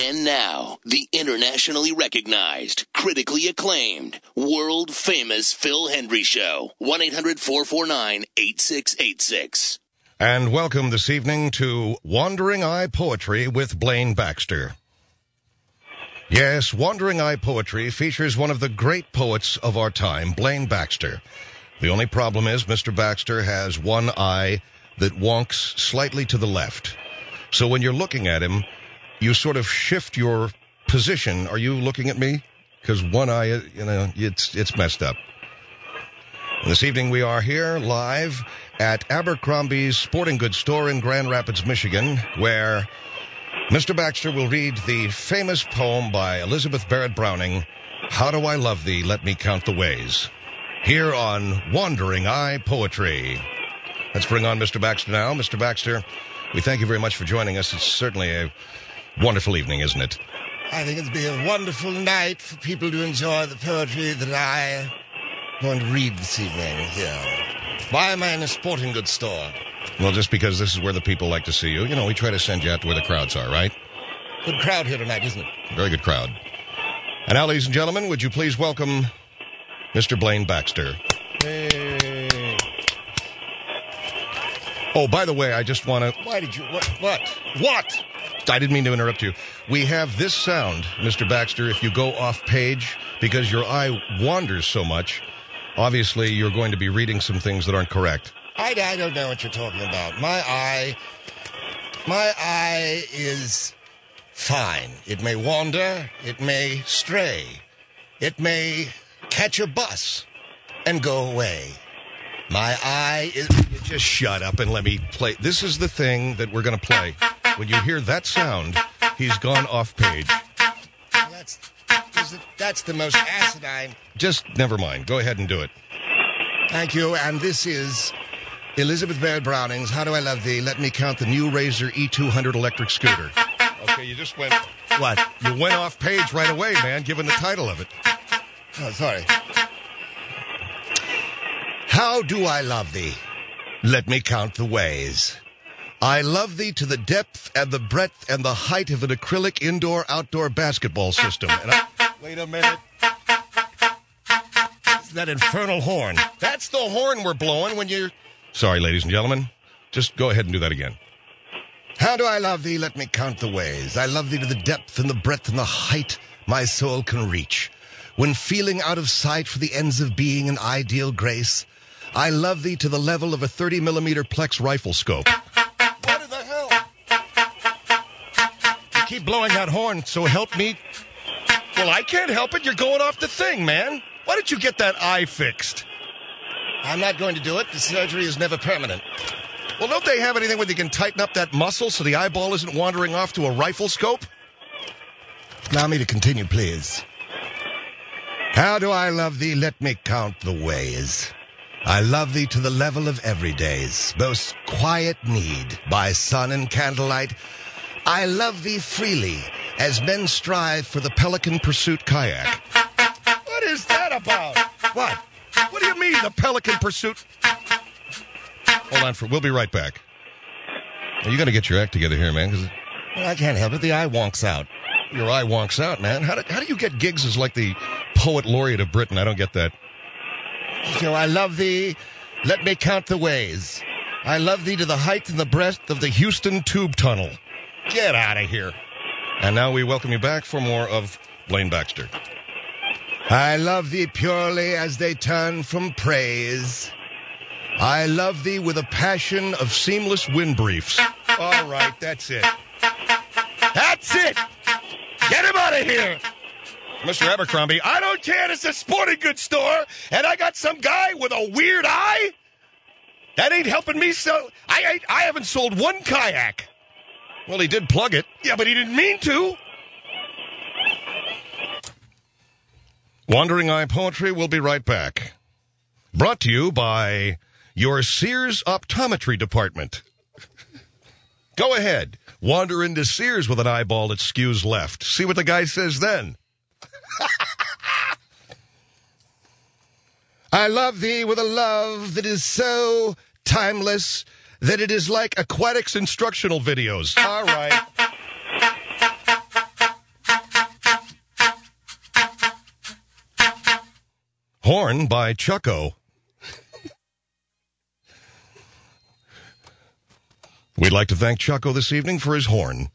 And now, the internationally recognized, critically acclaimed, world-famous Phil Hendrie Show. 1-800-449-8686. And welcome this evening to Wandering Eye Poetry with Blaine Baxter. Yes, Wandering Eye Poetry features one of the great poets of our time, Blaine Baxter. The only problem is Mr. Baxter has one eye that wonks slightly to the left. So when you're looking at him, you sort of shift your position. Are you looking at me? Because one eye, it's messed up. And this evening we are here live at Abercrombie's Sporting Goods store in Grand Rapids, Michigan, where Mr. Baxter will read the famous poem by Elizabeth Barrett Browning, How Do I Love Thee, Let Me Count the Ways, here on Wandering Eye Poetry. Let's bring on Mr. Baxter now. Mr. Baxter, we thank you very much for joining us. It's certainly a wonderful evening, isn't it? I think it'll be a wonderful night for people to enjoy the poetry that I want to read this evening here. Why am I in a sporting goods store? Well, just because this is where the people like to see you. You know, we try to send you out to where the crowds are, right? Good crowd here tonight, isn't it? Very good crowd. And now, ladies and gentlemen, would you please welcome Mr. Blaine Baxter. Hey. Oh, by the way, I just want to... Why did you... What? I didn't mean to interrupt you. We have this sound, Mr. Baxter, if you go off page, because your eye wanders so much. Obviously, you're going to be reading some things that aren't correct. I don't know what you're talking about. My eye is fine. It may wander. It may stray. It may catch a bus and go away. My eye is... Just shut up and let me play. This is the thing that we're going to play. When you hear that sound, he's gone off page. That's the most acidine... Just never mind. Go ahead and do it. Thank you, and this is Elizabeth Barrett Browning's How Do I Love Thee, Let Me Count the New Razor E200 electric scooter. Okay, you just went... What? You went off page right away, man, given the title of it. Oh, sorry. How do I love thee? Let me count the ways. I love thee to the depth and the breadth and the height of an acrylic indoor-outdoor basketball system. Wait a minute. It's that infernal horn. That's the horn we're blowing when you're... Sorry, ladies and gentlemen. Just go ahead and do that again. How do I love thee? Let me count the ways. I love thee to the depth and the breadth and the height my soul can reach. When feeling out of sight for the ends of being an ideal grace, I love thee to the level of a 30-millimeter Plex rifle scope. What in the hell? You keep blowing that horn, so help me. Well, I can't help it. You're going off the thing, man. Why don't you get that eye fixed? I'm not going to do it. The surgery is never permanent. Well, don't they have anything where you can tighten up that muscle so the eyeball isn't wandering off to a rifle scope? Allow me to continue, please. How do I love thee? Let me count the ways. I love thee to the level of everyday's most quiet need by sun and candlelight. I love thee freely as men strive for the Pelican Pursuit kayak. What is that about? What? What do you mean, the Pelican Pursuit? Hold on, we'll be right back. Well, you got to get your act together here, man. Well, I can't help it. The eye wonks out. Your eye wonks out, man. How do you get gigs as like the poet laureate of Britain? I don't get that. So I love thee. Let me count the ways. I love thee to the height and the breadth of the Houston Tube Tunnel. Get out of here. And now we welcome you back for more of Blaine Baxter. I love thee purely as they turn from praise. I love thee with a passion of seamless wind briefs. All right, that's it. That's it! Get him out of here! Mr. Abercrombie, I don't care. It's a sporting goods store, and I got some guy with a weird eye? That ain't helping me so... I haven't sold one kayak. Well, he did plug it. Yeah, but he didn't mean to. Wandering Eye Poetry will be right back. Brought to you by your Sears Optometry Department. Go ahead. Wander into Sears with an eyeball that skews left. See what the guy says then. I love thee with a love that is so timeless that it is like aquatics instructional videos. All right. Horn by Chucko. We'd like to thank Chucko this evening for his horn.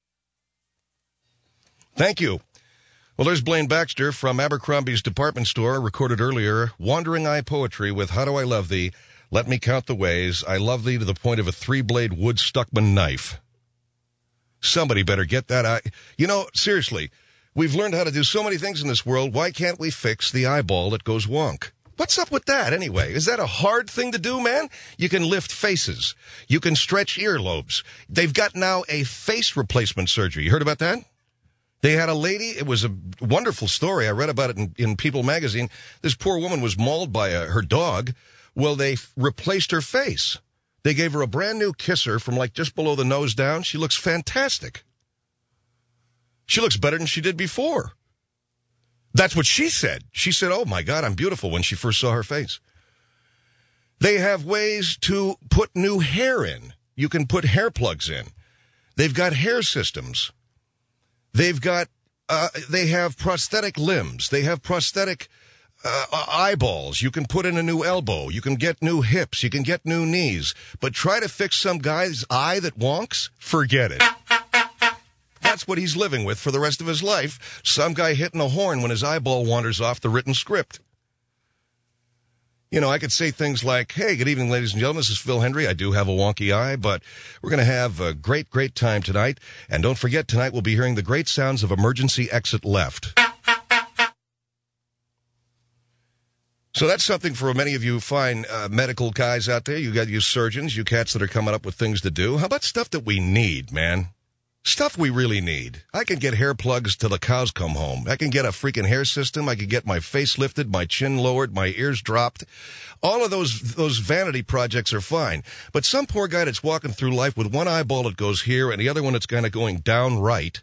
Thank you. Well, there's Blaine Baxter from Abercrombie's department store, recorded earlier, Wandering Eye Poetry with How Do I Love Thee? Let Me Count the Ways. I love thee to the point of a 3-blade wood Stuckman knife. Somebody better get that. Seriously, we've learned how to do so many things in this world. Why can't we fix the eyeball that goes wonk? What's up with that, anyway? Is that a hard thing to do, man? You can lift faces. You can stretch earlobes. They've got now a face replacement surgery. You heard about that? They had a lady. It was a wonderful story. I read about it in People magazine. This poor woman was mauled by her dog. Well, they replaced her face. They gave her a brand new kisser from like just below the nose down. She looks fantastic. She looks better than she did before. That's what she said. She said, oh, my God, I'm beautiful when she first saw her face. They have ways to put new hair in. You can put hair plugs in. They've got hair systems. They have prosthetic limbs. They have prosthetic eyeballs. You can put in a new elbow. You can get new hips. You can get new knees. But try to fix some guy's eye that wonks? Forget it. That's what he's living with for the rest of his life. Some guy hitting a horn when his eyeball wanders off the written script. You know, I could say things like, hey, good evening, ladies and gentlemen. This is Phil Hendry. I do have a wonky eye, but we're going to have a great, great time tonight. And don't forget, tonight we'll be hearing the great sounds of emergency exit left. So that's something for many of you fine medical guys out there. You got you surgeons, you cats that are coming up with things to do. How about stuff that we need, man? Stuff we really need. I can get hair plugs till the cows come home. I can get a freaking hair system. I can get my face lifted, my chin lowered, my ears dropped. All of those vanity projects are fine. But some poor guy that's walking through life with one eyeball that goes here and the other one that's kind of going down right.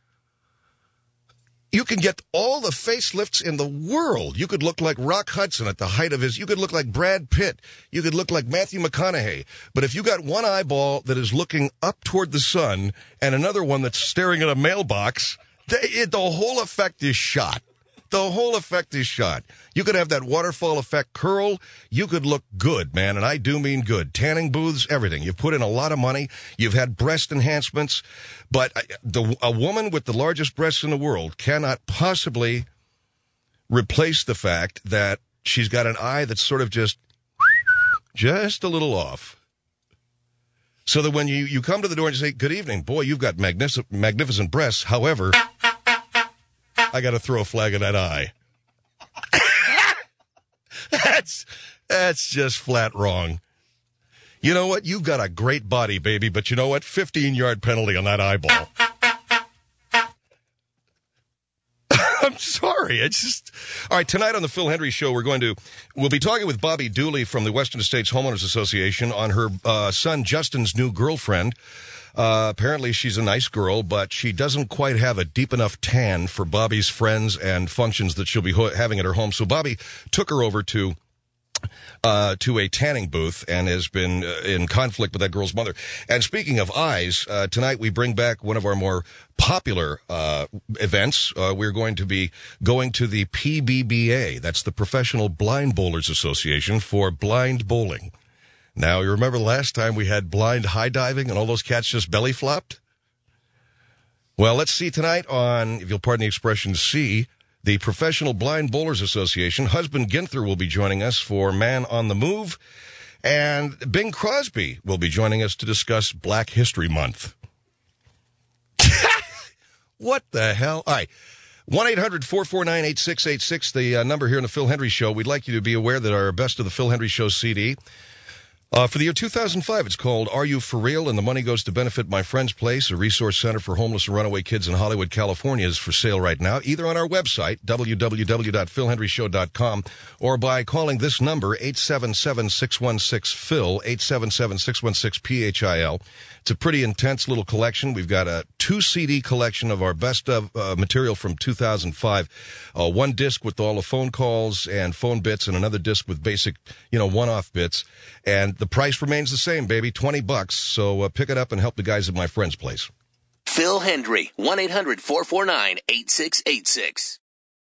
You can get all the facelifts in the world. You could look like Rock Hudson at the height of his... You could look like Brad Pitt. You could look like Matthew McConaughey. But if you got one eyeball that is looking up toward the sun and another one that's staring at a mailbox, the whole effect is shot. The whole effect is shot. You could have that waterfall effect curl. You could look good, man, and I do mean good. Tanning booths, everything. You've put in a lot of money. You've had breast enhancements. But a woman with the largest breasts in the world cannot possibly replace the fact that she's got an eye that's sort of just a little off. So that when you come to the door and you say, good evening, boy, you've got magnificent breasts. However, I got to throw a flag in that eye. That's just flat wrong. You know what? You've got a great body, baby, but you know what? 15-yard penalty on that eyeball. I'm sorry. It's just... All right, tonight on the Phil Hendry Show, we'll be talking with Bobby Dooley from the Western States Homeowners Association on her son Justin's new girlfriend. Apparently she's a nice girl, but she doesn't quite have a deep enough tan for Bobby's friends and functions that she'll be having at her home. So Bobby took her over to a tanning booth and has been in conflict with that girl's mother. And speaking of eyes, tonight we bring back one of our more popular events. We're going to be going to the PBBA. That's the Professional Blind Bowlers Association for blind bowling. Now, you remember last time we had blind high diving and all those cats just belly flopped? Well, let's see tonight on, if you'll pardon the expression, the Professional Blind Bowlers Association. Husband Ginther will be joining us for Man on the Move. And Bing Crosby will be joining us to discuss Black History Month. What the hell? All right. 1-800-449-8686, the number here in the Phil Hendry Show. We'd like you to be aware that our Best of the Phil Hendry Show CD... for the year 2005, it's called Are You For Real? And the money goes to benefit My Friend's Place, a resource center for homeless and runaway kids in Hollywood, California, is for sale right now, either on our website, www.philhendryshow.com, or by calling this number, 877-616-PHIL, 877-616-PHIL. It's a pretty intense little collection. We've got a 2-CD collection of our best of material from 2005. One disc with all the phone calls and phone bits, and another disc with basic, one-off bits. And the price remains the same, baby, $20. So pick it up and help the guys at My Friend's Place. Phil Hendry, 1-800-449-8686.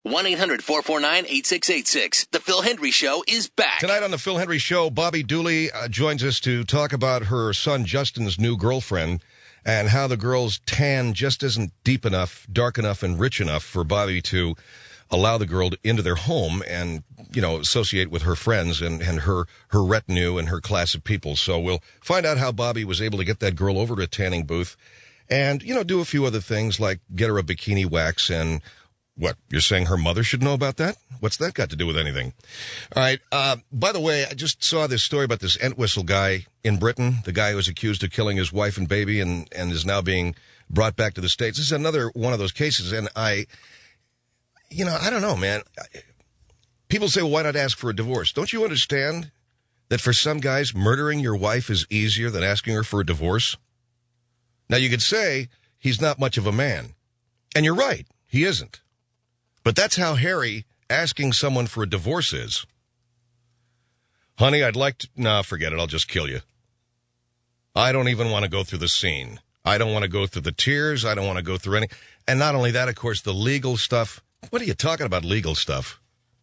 1-800-449-8686. The Phil Hendry Show is back. Tonight on the Phil Hendry Show, Bobby Dooley joins us to talk about her son Justin's new girlfriend and how the girl's tan just isn't deep enough, dark enough, and rich enough for Bobby to allow the girl into their home and, associate with her friends and her retinue and her class of people. So we'll find out how Bobby was able to get that girl over to a tanning booth and, do a few other things like get her a bikini wax and what, you're saying her mother should know about that? What's that got to do with anything? All right. By the way, I just saw this story about this Entwistle guy in Britain, the guy who was accused of killing his wife and baby and is now being brought back to the States. This is another one of those cases. And I don't know, man. People say, well, why not ask for a divorce? Don't you understand that for some guys, murdering your wife is easier than asking her for a divorce? Now, you could say he's not much of a man. And you're right. He isn't. But that's how hairy asking someone for a divorce is. Honey, I'd like to... Nah, forget it. I'll just kill you. I don't even want to go through the scene. I don't want to go through the tears. I don't want to go through any... And not only that, of course, the legal stuff. What are you talking about, legal stuff?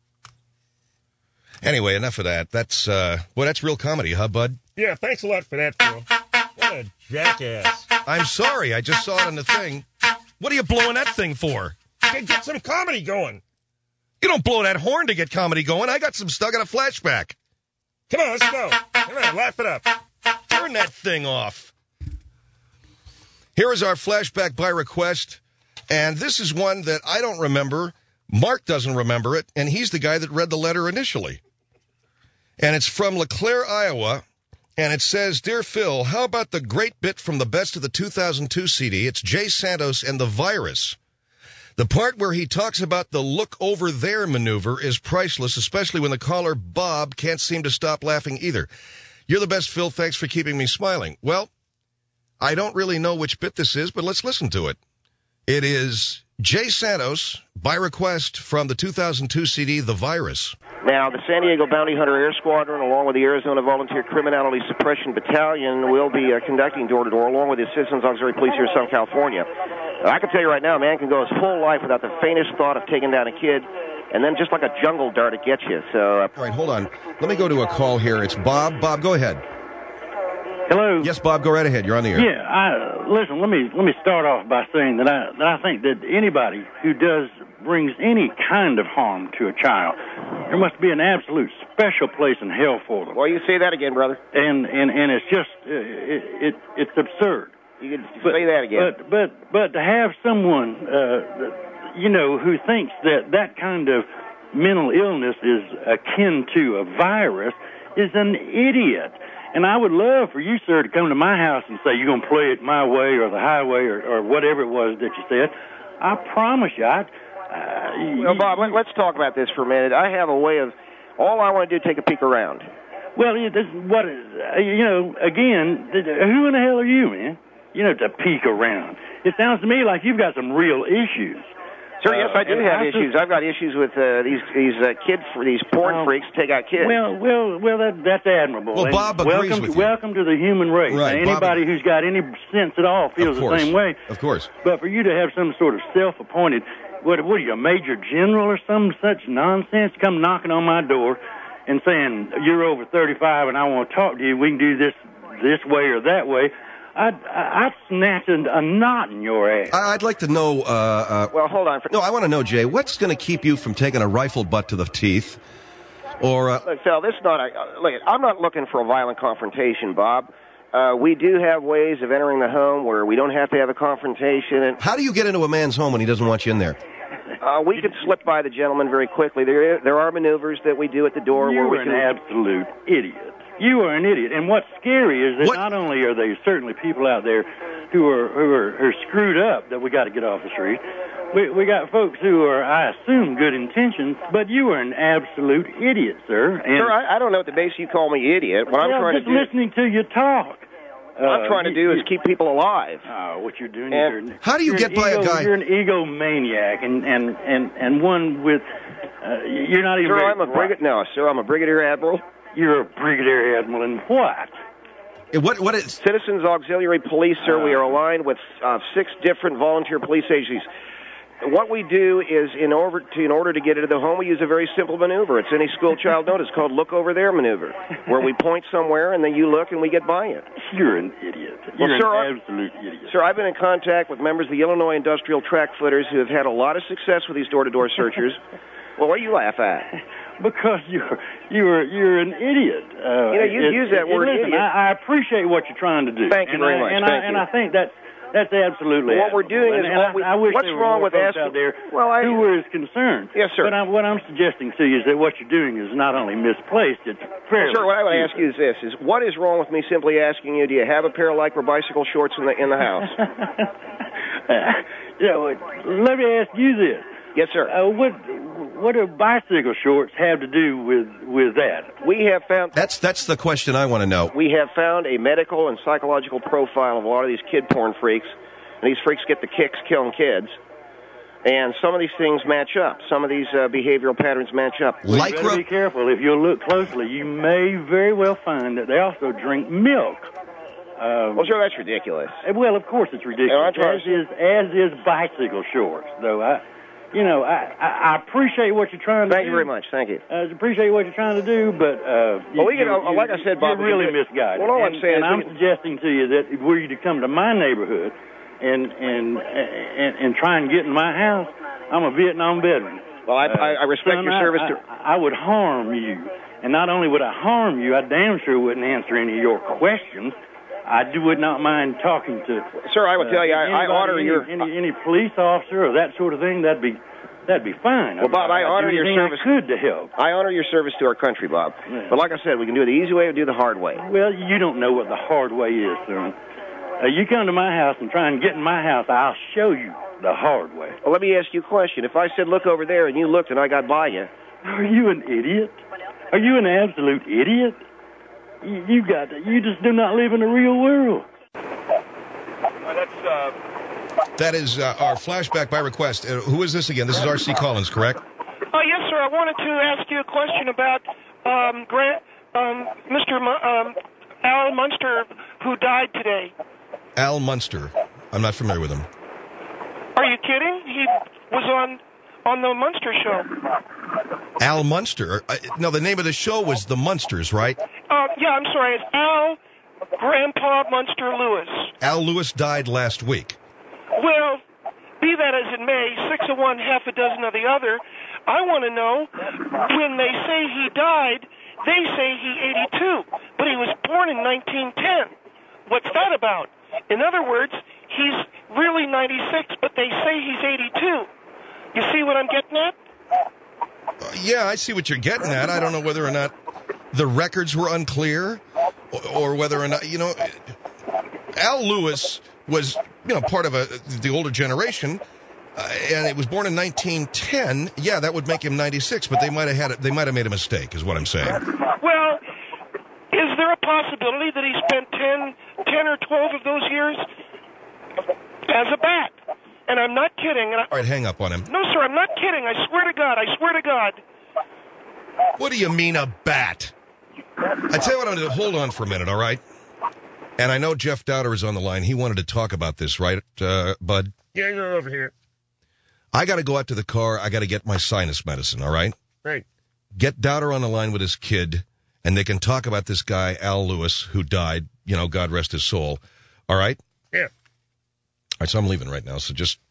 Anyway, enough of that. That's real comedy, huh, bud? Yeah, thanks a lot for that, Phil. What a jackass. I'm sorry. I just saw it on the thing. What are you blowing that thing for? Get some comedy going. You don't blow that horn to get comedy going. I got some stuck in a flashback. Come on, let's go. Come on, laugh it up. Turn that thing off. Here is our flashback by request, and this is one that I don't remember. Mark doesn't remember it, and he's the guy that read the letter initially. And it's from LeClaire, Iowa, and it says, Dear Phil, how about the great bit from the Best of the 2002 CD? It's Jay Santos and the Virus. The part where he talks about the look over there maneuver is priceless, especially when the caller, Bob, can't seem to stop laughing either. You're the best, Phil. Thanks for keeping me smiling. Well, I don't really know which bit this is, but let's listen to it. It is Jay Santos, by request, from the 2002 CD, The Virus. Now, the San Diego Bounty Hunter Air Squadron, along with the Arizona Volunteer Criminality Suppression Battalion, will be conducting door-to-door, along with the Citizens Auxiliary Police here in Southern California. I can tell you right now, a man can go his whole life without the faintest thought of taking down a kid, and then just like a jungle dart, it gets you. So, all right, hold on. Let me go to a call here. It's Bob. Bob, go ahead. Hello. Yes, Bob, go right ahead. You're on the air. Yeah, listen. Let me start off by saying that I think that anybody who brings any kind of harm to a child, there must be an absolute special place in hell for them. Well, you say that again, brother. And it's just it's absurd. You can say that again. But to have someone who thinks that kind of mental illness is akin to a virus is an idiot. And I would love for you, sir, to come to my house and say you're going to play it my way or the highway or whatever it was that you said. I promise you, well, Bob, let's talk about this for a minute. I have a way of, all I want to do is take a peek around. Well, this is what, again, who in the hell are you, man? To peek around. It sounds to me like you've got some real issues. Sir, yes, I do have issues. I've got issues with these kids, these porn freaks take out kids. Well, that's admirable. Well, Bob agrees with you. Welcome to the human race. Right, anybody who's got any sense at all feels the same way. Of course. But for you to have some sort of self-appointed, what are you, a major general or some such nonsense, come knocking on my door and saying, you're over 35 and I want to talk to you, we can do this way or that way, I'd snatch a knot in your ass. I'd like to know... well, hold on. No, I want to know, Jay, what's going to keep you from taking a rifle butt to the teeth? Or... Look, Phil, this is not... look, I'm not looking for a violent confrontation, Bob. We do have ways of entering the home where we don't have to have a confrontation. And how do you get into a man's home when he doesn't want you in there? We could slip by the gentleman very quickly. There are maneuvers that we do at the door where we can... You're an absolute idiot. You are an idiot. And what's scary is that not only are there certainly people out there who are screwed up that we got to get off the street, we got folks who are, I assume, good intentions, but you are an absolute idiot, sir. And sir, I don't know what the base you call me idiot. What I'm trying to do... listening to you talk. What I'm trying to do is keep people alive. What you're doing is... How do you get by a guy... You're an egomaniac and one with... you're not even... Sir, No, sir, I'm a brigadier admiral. You're a brigadier admiral in what? What is... Citizens Auxiliary Police, sir. We are aligned with 6 different volunteer police agencies. what we do is, in order to get into the home, we use a very simple maneuver. It's any school child knows. It's called look over there maneuver, where we point somewhere and then you look and we get by you. You're an idiot. You're an absolute idiot. Sir, I've been in contact with members of the Illinois Industrial Track Footers who have had a lot of success with these door-to-door searchers. Well, what do you laugh at? Because you're an idiot. You use that word listen, idiot. I appreciate what you're trying to do. Thank you very much. And I think that's absolutely what we're doing is I wish what's there were wrong more with folks asking out there who were as concerned. Yes, sir. But what I'm suggesting to you is that what you're doing is not only misplaced, it's fairly. Sir, what I would ask you is this: what is wrong with me simply asking you, do you have a pair of Lycra bicycle shorts in the house? Let me ask you this. Yes, sir. What do bicycle shorts have to do with that? We have found... That's the question I want to know. We have found a medical and psychological profile of a lot of these kid porn freaks, and these freaks get the kicks killing kids. And some of these things match up. Some of these behavioral patterns match up. You better be careful. If you look closely, you may very well find that they also drink milk. Well, sure, that's ridiculous. Well, of course it's ridiculous, as is bicycle shorts, though. I appreciate what you're trying to do. Thank you very much. Thank you. I appreciate what you're trying to do, but like I said, Bob, you're really misguided. Well, all I'm saying is I'm suggesting to you that were you to come to my neighborhood and try and get in my house, I'm a Vietnam veteran. Well, I respect your service. I would harm you, and not only would I harm you, I damn sure wouldn't answer any of your questions. I would not mind talking to. Sir, I would tell you, I honor any police officer or that sort of thing. That'd be fine. Well, Bob, I honor your service. I could to help. I honor your service to our country, Bob. Yeah. But like I said, we can do it the easy way or do the hard way. Well, you don't know what the hard way is, son. You come to my house and try and get in my house, I'll show you the hard way. Well, let me ask you a question. If I said look over there and you looked and I got by you, are you an idiot? Are you an absolute idiot? You just do not live in the real world. That is our flashback by request. Who is this again? This is R.C. Collins, correct? Yes, sir. I wanted to ask you a question about Mr. Al Munster, who died today. Al Munster. I'm not familiar with him. Are you kidding? He was on the Munster show. Al Munster? No, the name of the show was The Munsters, right? Yeah, I'm sorry. It's Al Grandpa Munster Lewis. Al Lewis died last week. Well, be that as it may, 6 of one, half a dozen of the other, I want to know, when they say he died, they say he's 82, but he was born in 1910. What's that about? In other words, he's really 96, but they say he's 82. You see what I'm getting at? Yeah, I see what you're getting at. I don't know whether or not the records were unclear or whether or not, Al Lewis was, part of the older generation, and it was born in 1910. Yeah, that would make him 96, but they might have made a mistake, is what I'm saying. Well, is there a possibility that he spent 10 or 12 of those years as a bat? And I'm not kidding. All right, hang up on him. No, sir, I'm not kidding. I swear to God. What do you mean, a bat? I tell you what, I'm going to hold on for a minute, all right? And I know Jeff Dowder is on the line. He wanted to talk about this, right, Bud? Yeah, you're over here. I got to go out to the car. I got to get my sinus medicine, all right? Right. Get Dowder on the line with his kid, and they can talk about this guy, Al Lewis, who died, God rest his soul. All right? Yeah. All right, so I'm leaving right now, so just...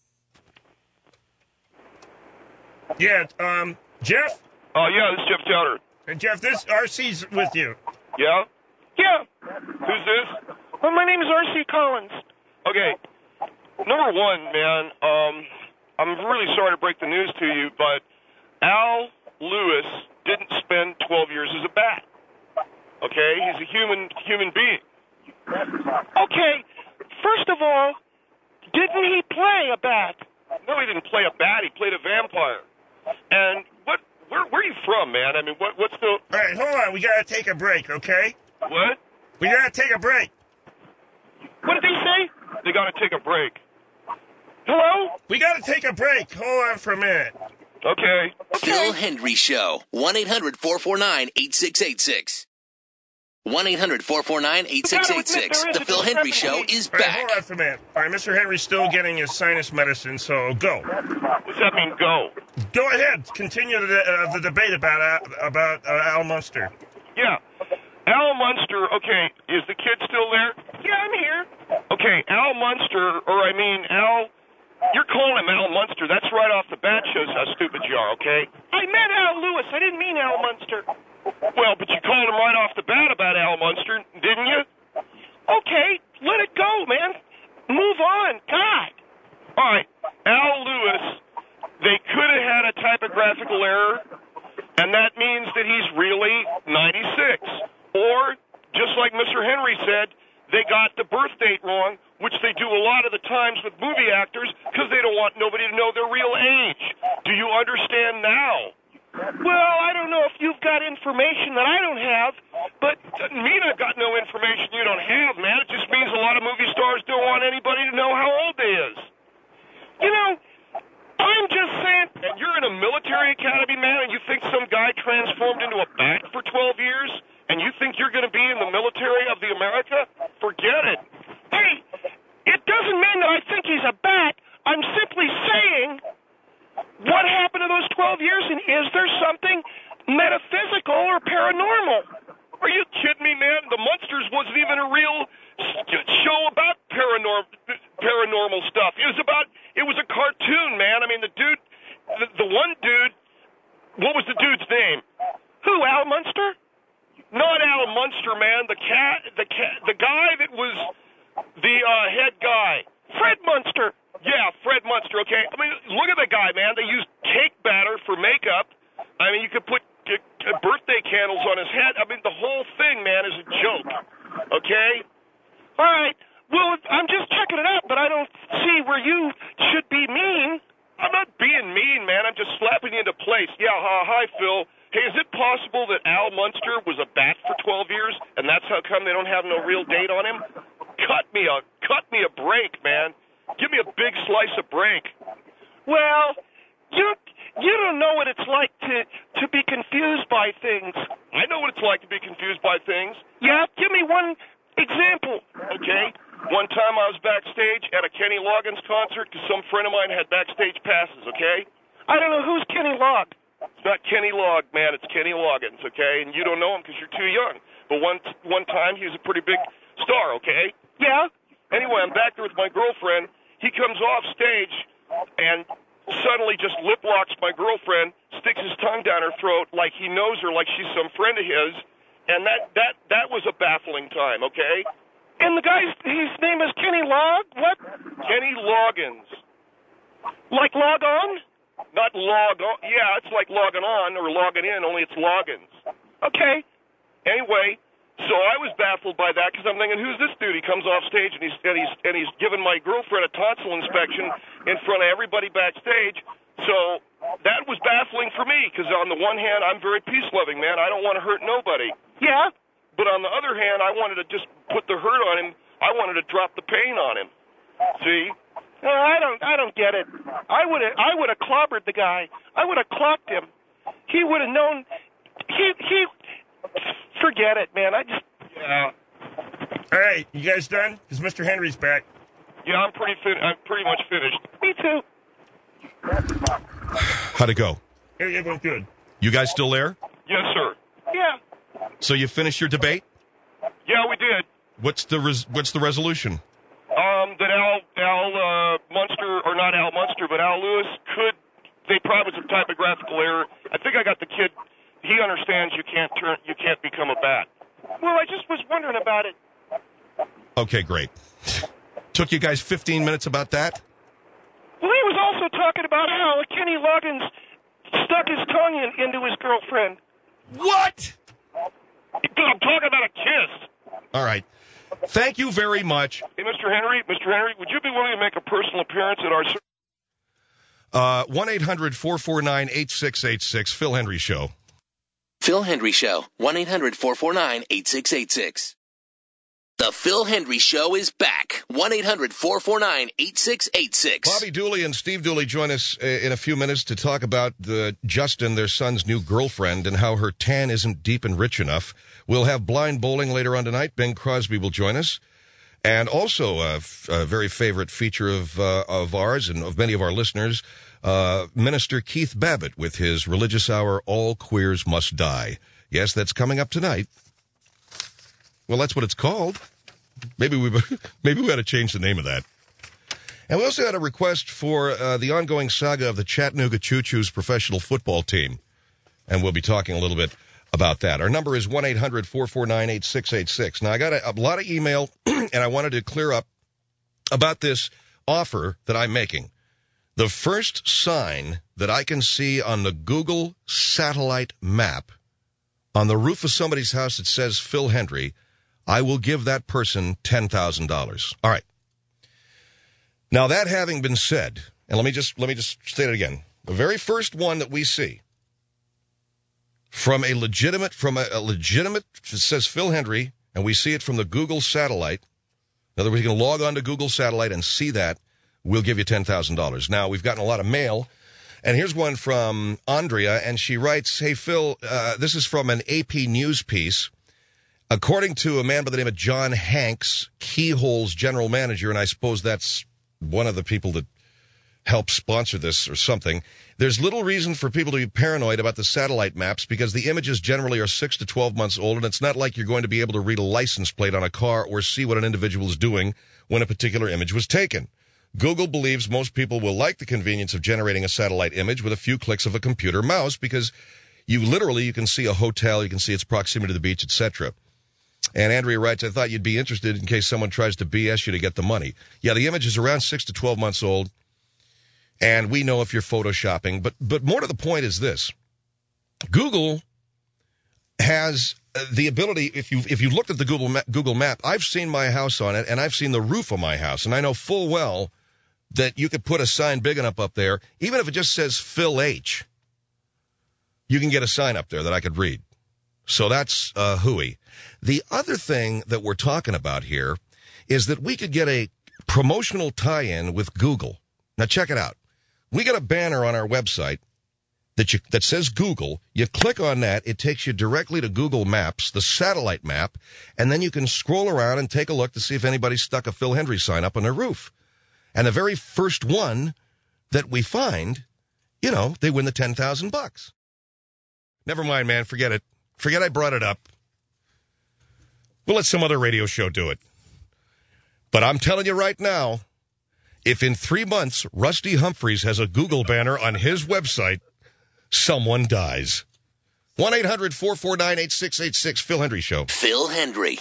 Yeah, Jeff? Oh, yeah, this is Jeff Dowder. And Jeff, this RC's with you. Yeah? Yeah. Who's this? Well, my name is R.C. Collins. Okay. Number one, man, I'm really sorry to break the news to you, but Al Lewis didn't spend 12 years as a bat. Okay? He's a human being. Okay. First of all, didn't he play a bat? No, he didn't play a bat. He played a vampire. And where are you from, man? I mean, what's the... All right, hold on. We got to take a break, okay? What? We got to take a break. What did they say? They got to take a break. Hello? We got to take a break. Hold on for a minute. Okay. Phil Hendry Show. 1-800-449-8686. 1-800-449-8686. The Phil Hendry Show is All right, back. hold on for a minute. All right, Mr. Henry's still getting his sinus medicine, so go. What's that mean, go? Go ahead. Continue the debate about Al Munster. Yeah. Al Munster, okay, is the kid still there? Yeah, I'm here. Okay, Al Munster, Al, you're calling him Al Munster. That's right off the bat shows how stupid you are, okay? I meant Al Lewis. I didn't mean Al Munster. Well, but you called him right off the bat about Al Munster, didn't you? Okay, let it go, man. Move on. God. All right, Al Lewis, they could have had a typographical error, and that means that he's really 96. Or, just like Mr. Henry said, they got the birth date wrong, which they do a lot of the times with movie actors because they don't want nobody to know their real age. Do you understand now? Well, I don't know if you've got information that I don't have, But doesn't mean I've got no information you don't have, man. It just means a lot of movie stars don't want anybody to know how old they is. you know, I'm just saying. And you're in a military academy, man, and you think some guy transformed into a bat for 12 years, and you think you're going to be in the military of the America? Forget it. Hey, it doesn't mean that I think he's a bat. I'm simply saying, what happened to those 12 years, and is there something metaphysical or paranormal? Are you kidding me, man? The Munsters wasn't even a real show about paranormal stuff. It was a cartoon, man. I mean, the one dude, what was the dude's name? Who, Al Munster? Not Al Munster, man. The guy that was the head guy. Fred Munster. Yeah, Fred Munster, okay? I mean, look at the guy, man. They used cake batter for makeup. I mean, you could put birthday candles on his head. I mean, the whole thing, man, is a joke, okay? All right. Well, I'm just checking it out, but I don't see where you should be mean. I'm not being mean, man. I'm just slapping you into place. Yeah, hi, Phil. Hey, is it possible that Al Munster was a bat for 12 years, and that's how come they don't have no real date on him? Cut me a break, man. Give me a big slice of break. Well, you don't know what it's like to be confused by things. I know what it's like to be confused by things. Yeah? Give me one example. Okay. One time I was backstage at a Kenny Loggins concert because some friend of mine had backstage passes, okay? I don't know who's Kenny Logg. It's not Kenny Logg, man. It's Kenny Loggins, okay? And you don't know him because you're too young. But one time he was a pretty big star, okay? Yeah? Anyway, I'm back there with my girlfriend. He comes off stage and suddenly just lip locks my girlfriend, sticks his tongue down her throat like he knows her, like she's some friend of his, and that was a baffling time, okay? And the guy's his name is Kenny Logg? What? Kenny Loggins. Like log on? Not log on. Yeah, it's like logging on or logging in, only it's Loggins. Okay. Anyway, so I was baffled by that because I'm thinking, who's this dude? He comes off stage and he's giving my girlfriend a tonsil inspection in front of everybody backstage. So that was baffling for me because on the one hand, I'm very peace-loving, man. I don't want to hurt nobody. Yeah. But on the other hand, I wanted to just put the hurt on him. I wanted to drop the pain on him. See? I don't get it. I would have clobbered the guy. I would have clocked him. He would have known. He. Forget it, man. Yeah. All right, you guys done? Because Mr. Henry's back. Yeah, I'm pretty much finished. Me too. How'd it go? It went good. You guys still there? Yes, sir. Yeah. So you finished your debate? Yeah, we did. What's the resolution? That Al Munster, or not Al Munster, but Al Lewis they probably was a typographical error. I think I got the kid. He understands you can't become a bat. Well, I just was wondering about it. Okay, great. Took you guys 15 minutes about that? Well, he was also talking about how Kenny Loggins stuck his tongue into his girlfriend. What? I'm talking about a kiss. All right. Thank you very much. Hey, Mr. Henry, would you be willing to make a personal appearance at our... 1-800-449-8686, Phil Hendry Show. Phil Hendry Show, 1-800-449-8686. The Phil Hendry Show is back. 1-800-449-8686. Bobby Dooley and Steve Dooley join us in a few minutes to talk about Justin, their son's new girlfriend, and how her tan isn't deep and rich enough. We'll have blind bowling later on tonight. Bing Crosby will join us. And also a very favorite feature of ours and of many of our listeners, Minister Keith Babbitt with his religious hour, All Queers Must Die. Yes, that's coming up tonight. Well, that's what it's called. Maybe we ought to change the name of that. And we also had a request for the ongoing saga of the Chattanooga Choo-Choo's professional football team. And we'll be talking a little bit about that. Our number is 1-800-449-8686. Now, I got a lot of email, and I wanted to clear up about this offer that I'm making. The first sign that I can see on the Google satellite map on the roof of somebody's house that says Phil Hendry, I will give that person $10,000. All right. Now, that having been said, and let me just state it again. The very first one that we see from a legitimate, it says Phil Hendry, and we see it from the Google satellite. In other words, you can log on to Google satellite and see that. We'll give you $10,000. Now, we've gotten a lot of mail, and here's one from Andrea, and she writes, hey, Phil, this is from an AP News piece. According to a man by the name of John Hanks, Keyhole's general manager, and I suppose that's one of the people that helped sponsor this or something, there's little reason for people to be paranoid about the satellite maps because the images generally are 6 to 12 months old, and it's not like you're going to be able to read a license plate on a car or see what an individual is doing when a particular image was taken. Google believes most people will like the convenience of generating a satellite image with a few clicks of a computer mouse because you can see a hotel, you can see its proximity to the beach, etc. And Andrea writes, I thought you'd be interested in case someone tries to BS you to get the money. Yeah, the image is around 6 to 12 months old, and we know if you're photoshopping. But more to the point is this. Google has the ability, if you looked at the Google map, I've seen my house on it, and I've seen the roof of my house, and I know full well that you could put a sign big enough up there, even if it just says Phil H. You can get a sign up there that I could read. So that's hooey. The other thing that we're talking about here is that we could get a promotional tie-in with Google. Now, check it out. We got a banner on our website that says Google. You click on that. It takes you directly to Google Maps, the satellite map, and then you can scroll around and take a look to see if anybody stuck a Phil Hendry sign up on their roof. And the very first one that we find, they win the $10,000. Never mind, man. Forget it. Forget I brought it up. We'll let some other radio show do it. But I'm telling you right now, if in 3 months Rusty Humphries has a Google banner on his website, someone dies. 1-800-449-8686, Phil Hendry Show. Phil Hendry,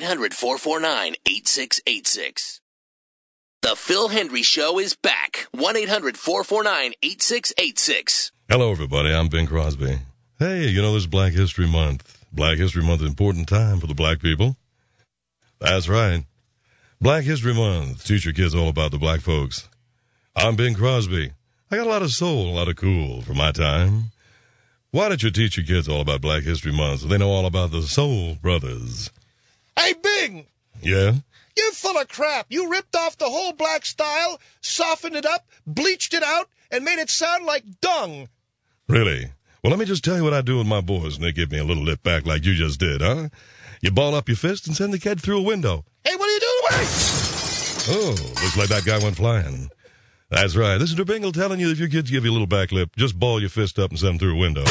1-800-449-8686. The Phil Hendry Show is back. 1-800-449-8686. Hello, everybody. I'm Bing Crosby. Hey, this is Black History Month. Black History Month is an important time for the black people. That's right. Black History Month. Teach your kids all about the black folks. I'm Bing Crosby. I got a lot of soul, a lot of cool for my time. Why don't you teach your kids all about Black History Month so they know all about the Soul Brothers? Hey, Bing! Yeah? You're full of crap. You ripped off the whole black style, softened it up, bleached it out, and made it sound like dung. Really? Well, let me just tell you what I do with my boys, and they give me a little lip back like you just did, huh? You ball up your fist and send the kid through a window. Hey, what are you doing? Oh, looks like that guy went flying. That's right. This is Bingle telling you if your kids give you a little back lip, just ball your fist up and send them through a window.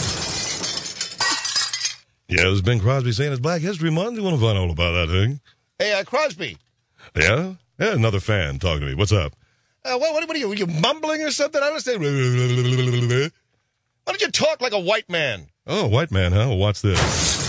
Yeah, this is Ben Crosby saying it's Black History Month. You want to find out all about that thing? Hey, Crosby. Yeah? Yeah, another fan talking to me. What's up? What are you? Were you mumbling or something? I don't understand. Why don't you talk like a white man? Oh, white man, huh? Well, watch this.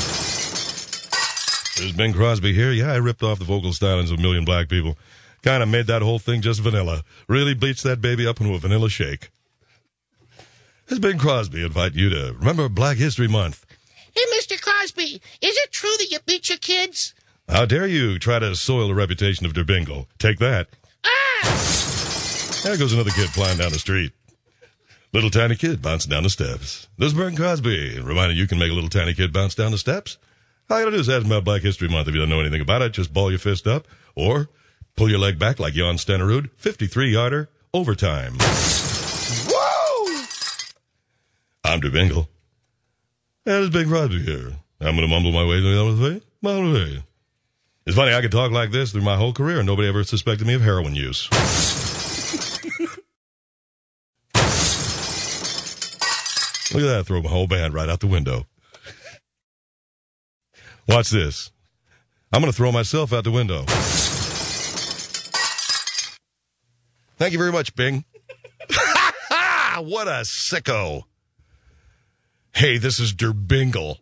There's Ben Crosby here. Yeah, I ripped off the vocal stylings of a million black people. Kind of made that whole thing just vanilla. Really bleached that baby up into a vanilla shake. This is Ben Crosby. Invite you to remember Black History Month. Hey, Mr. Crosby, is it true that you beat your kids? How dare you try to soil the reputation of Der Bingle? Take that. Ah! There goes another kid flying down the street. Little tiny kid bouncing down the steps. This is Ben Crosby, reminding you can make a little tiny kid bounce down the steps. All you gotta do is ask about Black History Month. If you don't know anything about it, just ball your fist up or pull your leg back like Jan Stenerud. 53-yarder, overtime. Whoa! I'm Drew Bingle. And it's Bing Crosby here. I'm gonna mumble my way to the other way. Mumble away. It's funny, I could talk like this through my whole career and nobody ever suspected me of heroin use. Look at that, throw my whole band right out the window. Watch this. I'm going to throw myself out the window. Thank you very much, Bing. What a sicko. Hey, this is Der Bingle.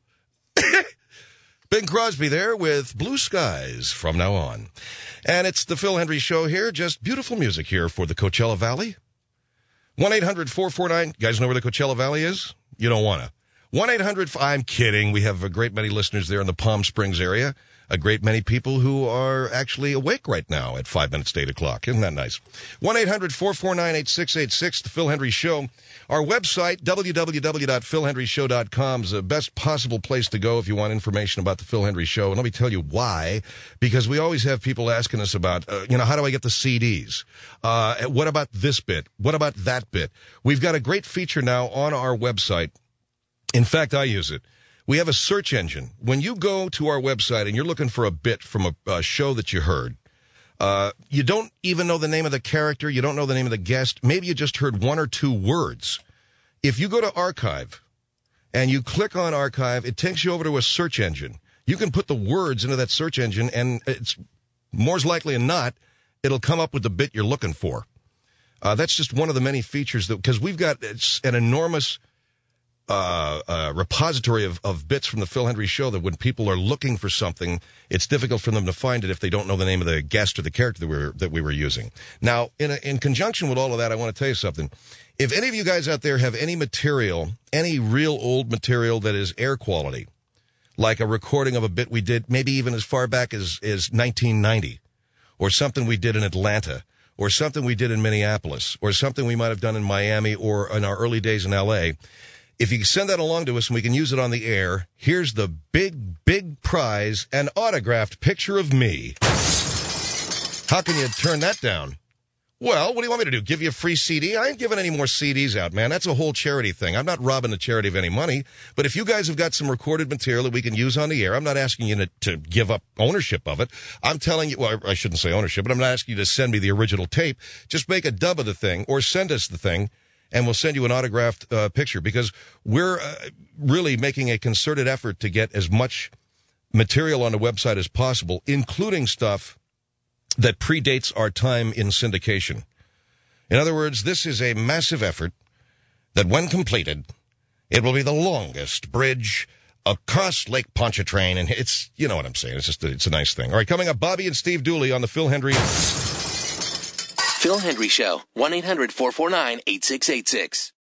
Bing Crosby there with Blue Skies from now on. And it's the Phil Hendry Show here. Just beautiful music here for the Coachella Valley. 1-800-449. You guys know where the Coachella Valley is? You don't want to. 1-800, I'm kidding. We have a great many listeners there in the Palm Springs area. A great many people who are actually awake right now at 5 minutes to 8 o'clock. Isn't that nice? 1-800-449-8686, the Phil Hendry Show. Our website, www.philhendryshow.com, is the best possible place to go if you want information about the Phil Hendry Show. And let me tell you why. Because we always have people asking us about, how do I get the CDs? What about this bit? What about that bit? We've got a great feature now on our website. In fact, I use it. We have a search engine. When you go to our website and you're looking for a bit from a show that you heard, you don't even know the name of the character. You don't know the name of the guest. Maybe you just heard one or two words. If you go to Archive and you click on Archive, it takes you over to a search engine. You can put the words into that search engine, and it's more likely than not, it'll come up with the bit you're looking for. That's just one of the many features because we've got an enormous repository of bits from the Phil Hendry Show that when people are looking for something, it's difficult for them to find it if they don't know the name of the guest or the character that we were using. Now, in conjunction with all of that, I want to tell you something. If any of you guys out there have any material, any real old material that is air quality, like a recording of a bit we did maybe even as far back as 1990, or something we did in Atlanta, or something we did in Minneapolis, or something we might have done in Miami or in our early days in L.A., if you send that along to us and we can use it on the air, here's the big prize, an autographed picture of me. How can you turn that down? Well, what do you want me to do? Give you a free CD? I ain't giving any more CDs out, man. That's a whole charity thing. I'm not robbing the charity of any money. But if you guys have got some recorded material that we can use on the air, I'm not asking you to give up ownership of it. I'm telling you, well, I shouldn't say ownership, but I'm not asking you to send me the original tape. Just make a dub of the thing or send us the thing, and we'll send you an autographed picture, because we're really making a concerted effort to get as much material on the website as possible, including stuff that predates our time in syndication. In other words, this is a massive effort that, when completed, it will be the longest bridge across Lake Pontchartrain, and it's, you know what I'm saying, it's a nice thing. All right, coming up, Bobby and Steve Dooley on the Phil Hendry Phil Hendry Show, 1-800-449-8686.